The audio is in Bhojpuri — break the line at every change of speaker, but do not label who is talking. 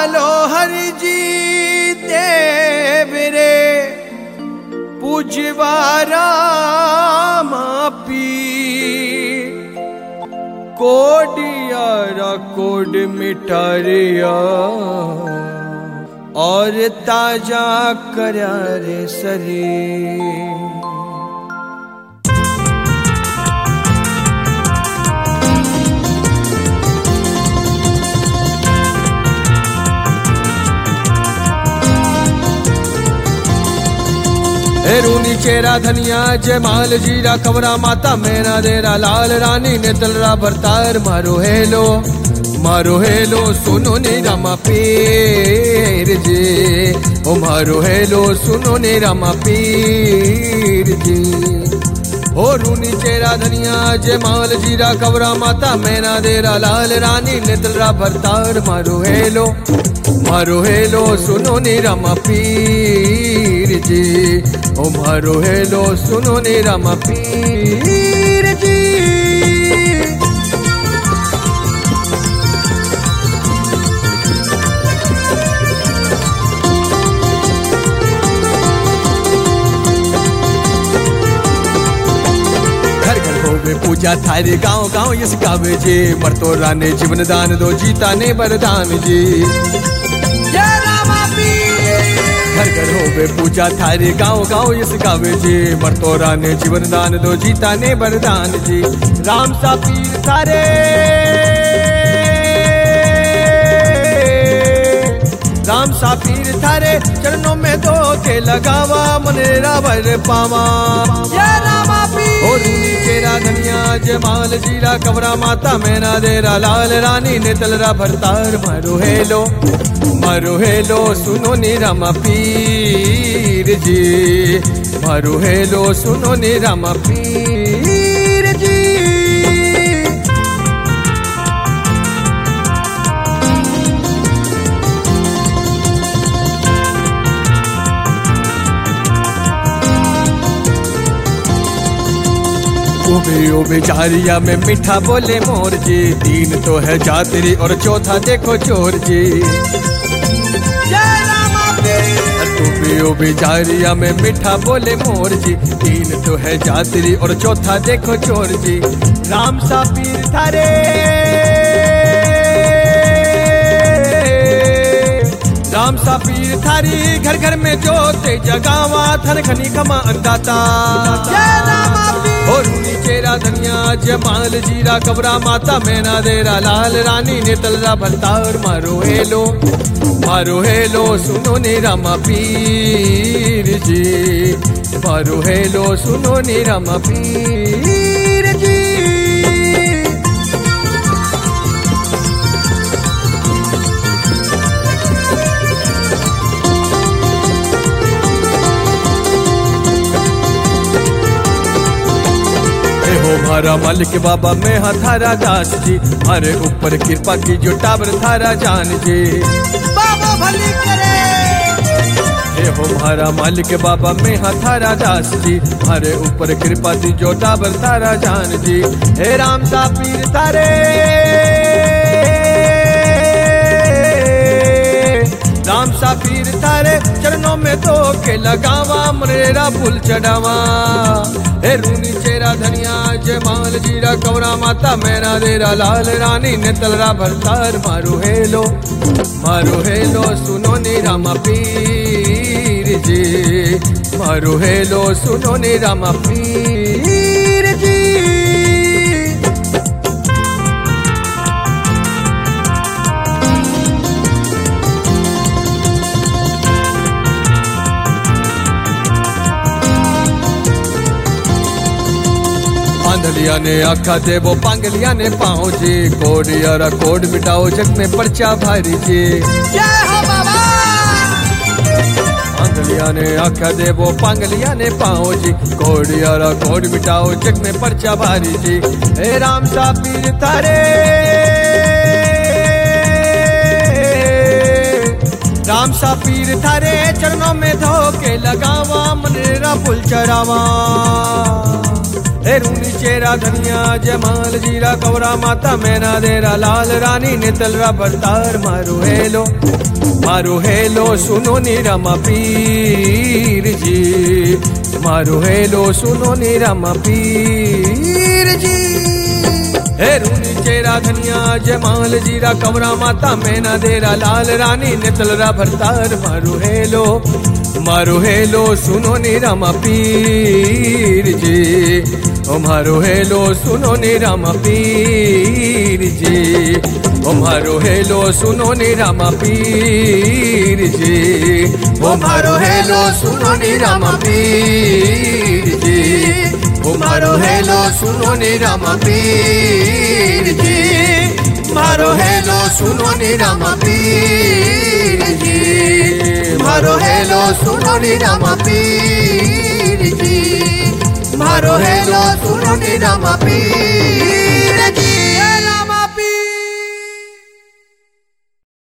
लालो हरि जी देव रे पूजवारा मापी कोडियारा कोड मिटारिया और ताजा करा रे शरीर। रूनी चेरा धनिया जयमाल जीरा कवरा माता मेरा देरा लाल रानी ने तलरा भरतार मारो हेलो सुनो ने रामा पीर जी ओ मारो हेलो सुनो ने रामा पीर जी। ओ रूनी चेरा धनिया जयमाल जीरा कवरा माता मेरा देरा लाल रानी ने तलरा भरतार मारो हेलो सुनो ने रामा पीर जी ओ मारो हेलो सुनो ने रामा पीर जी। घर घर होवे पूजा थारे गाँव गाँव यस गावे जी मरतो राने जीवन दान दो जीता ने वरदान जी। घर घर होवे पूजा थारे गाँव गाँव यस गावे जी मरतो राने जीवन दान दो जीता ने वरदान जी। राम सा पीर थारे चरणों में दो के लगावा मनेरा वर पावा। चेरा धनिया जयमाल जीरा कवरा माता मैना देरा लाल रानी ने तलरा भरतार मारो हेलो सुनो नी रामा पीर जी मारो हेलो सुनो नी रामा पीर जी। ओबे जारिया में मीठा बोले मोर जी तीन तो है जातरी और चौथा देखो चोर जी। ओबे जारिया में मीठा बोले मोर जी तीन तो है जातरी और चौथा देखो चोर जी। राम सा पीर थारे थारी घर घर में जोते जगावा थन खनी खमा अंदाता। और चेरा धनिया जयमाल जीरा कबरा माता मैना देरा लाल रानी ने तलरा भरतार मारो हेलो सुनो ने रामा पीर जी मारो हेलो सुनो ने रामा पीर जी। हमारा मालिक बाबा में थारा दास जी हमारे ऊपर कृपा की जो टावर थारा जान जी बाबा भली करे। हो हमारा मालिक बाबा में थारा दास जी हमारे ऊपर कृपा की जो टावर थारा जान जी। हे राम सा पीर थारे चरणों में तो के लगावा मरेरा फूल चढ़ावा। हे रूनी चेरा धनिया जयमाल जीरा कवरा माता मेरा देरा लाल रानी ने तलरा भरतार मारो हेलो सुनो ने रामा पीर जी मारो हेलो सुनो ने रामा पीर जी। पांडलिया ने आखा दे वो पांगलिया ने पाओ जी कोडियारा कोड मिटाओ जग में पर्चा भारी जी। पांडलिया ने आखा दे वो पांगलिया ने पाओ जी कोडियारा कोड मिटाओ जग में पर्चा भारी जी। हे राम सा पीर थारे चरणों में धो के लगावा मनेरा फूल चढ़ावा। रूनी चेरा धनिया जयमाल जीरा कवरा माता मैना देरा लाल रानी नेतलरा भरतार मारो हेलो सुनो निरमा पीर जी मारो हेलो सुनो निरमा पीर जी रूनी चेरा धनिया जयमाल जीरा कवरा माता मैना देरा लाल रानी नेतलरा भरतार मारो हेलो सुनो निरमा पीर जी ओ मारो हेलो सुनो निरमा पीर जी ओ मारो हेलो सुनो निरमा पीर जी ओ मारो हेलो सुनो निरमा पीर जी ओ मारो हेलो सुनो निरमा पीर जी मारो हेलो सुनो निरमा पीर जी मारो हेलो सुनो निरमा पीर जी मारो हेलो सुनो निरमा पीर